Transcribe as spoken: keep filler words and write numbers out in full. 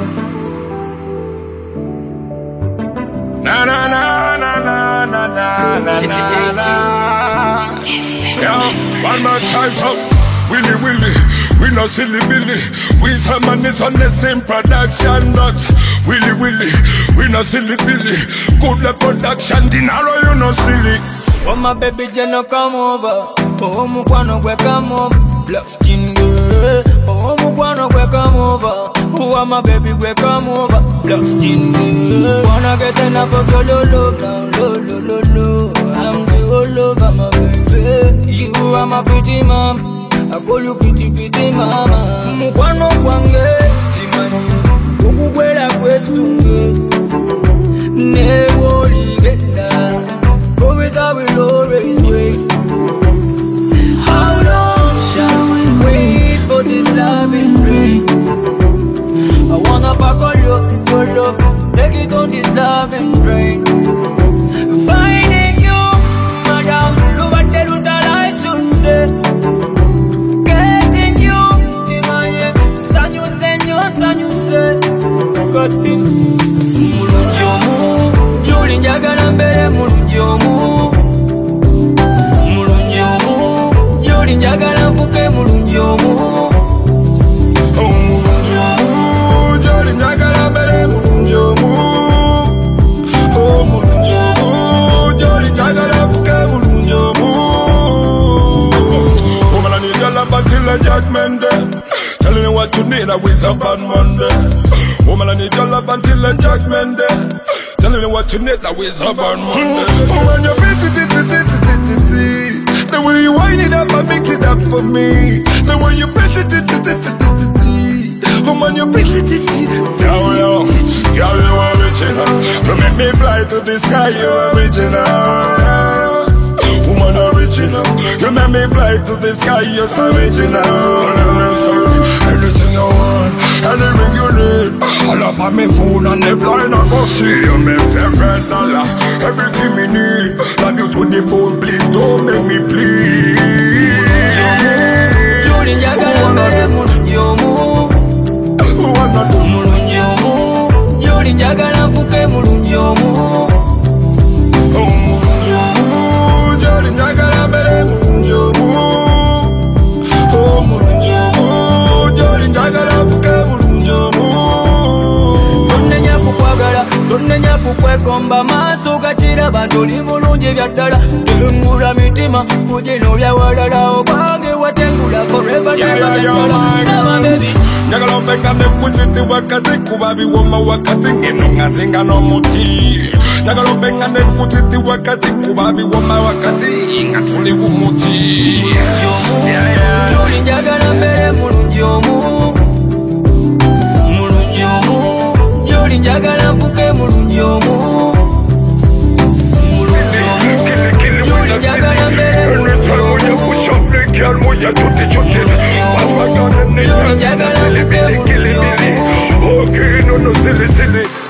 Na na na na na na na na na. Yeah, one more time, so Willy Willy, we no silly Billy. We some man is on the same production, not Willy Willy, we no silly Billy. Good the production, dinero you no silly. Oh my baby, Jenna come over. Oh mukwano gwe come over. Black skin girl. Oh mukwano gwe come over. Oh my baby gwe come over. Black skin girl. Wanna get enough of your lo lo now, lo lo lo lo. I'm the all over my baby. You are my pretty mama. I call you pretty pretty mama. Mukwano gwange chimani. Ukugwera kwesunge. Never ligenda. Promise I will always wait. How long shall we wait for this love and rain? I wanna pack all your, your love, take it on this love and rain. Finding you, madam, look at the route I should say. Getting you, Timanye, sanyu senyo, sanyu se. Got it. Mulunjomu, Juli njagala mbere mulunjomu. Mulunjomu, Juli njagala nfuke mulunjomu. Mulunjomu, Juli njagala mbere mulunjomu. Oh mulunjomu, Juli njagala nfuke mulunjomu. Woman, I need your love until the judgment day. Tell me what you need, I wish up on Monday. Woman, I need your love until the judgment day. Tell me what you need, that ways up on Monday. Oh, when you beat it, it, it, it, it, it, it. The way you wind it up and mix it up for me. The way you beat it, it, it, it, it, it, it. Oh, when you beat it, it, it, it. Yo, yo, yo, you original. You make me fly to the sky, you original. Woman original. You make me fly to the sky, you're so original. Anything you want, anything you need. All up on me phone and the blind I go see you. Me favorite dollar, everything me need. Love you to the bone, please don't make me please. Juli njagala mbere mulunjomu. Mulunjomu, Juli njagala nfuke mulunjomu. Mulunjomu, Juli njagala mbere mulunjomu. Oh mulunjomu, Juli njagala nfuke mulunjomu. Tonnenya kukwagala, tonnenya kukwekomba maaso gakiraba toli mulungi byaddala. Tengula mitima kugino byawalala obange watengula forever never. Sama baby njagala obenga nekwiziti wakati kuba biwoma wakati ngeno nga nzinga n'omuti. Njagala obenga nekwiziti wakati kuba biwoma wakati nga tuli ku muti. Juli njagala mbere mulunjomu. Mulunjomu, Juli njagala nfuke mulunjomu. Mulunjomu, Juli njagala mbere mulunjomu. Juli njagala nfuke mulunjomu. Okay, no, no, silly, silly.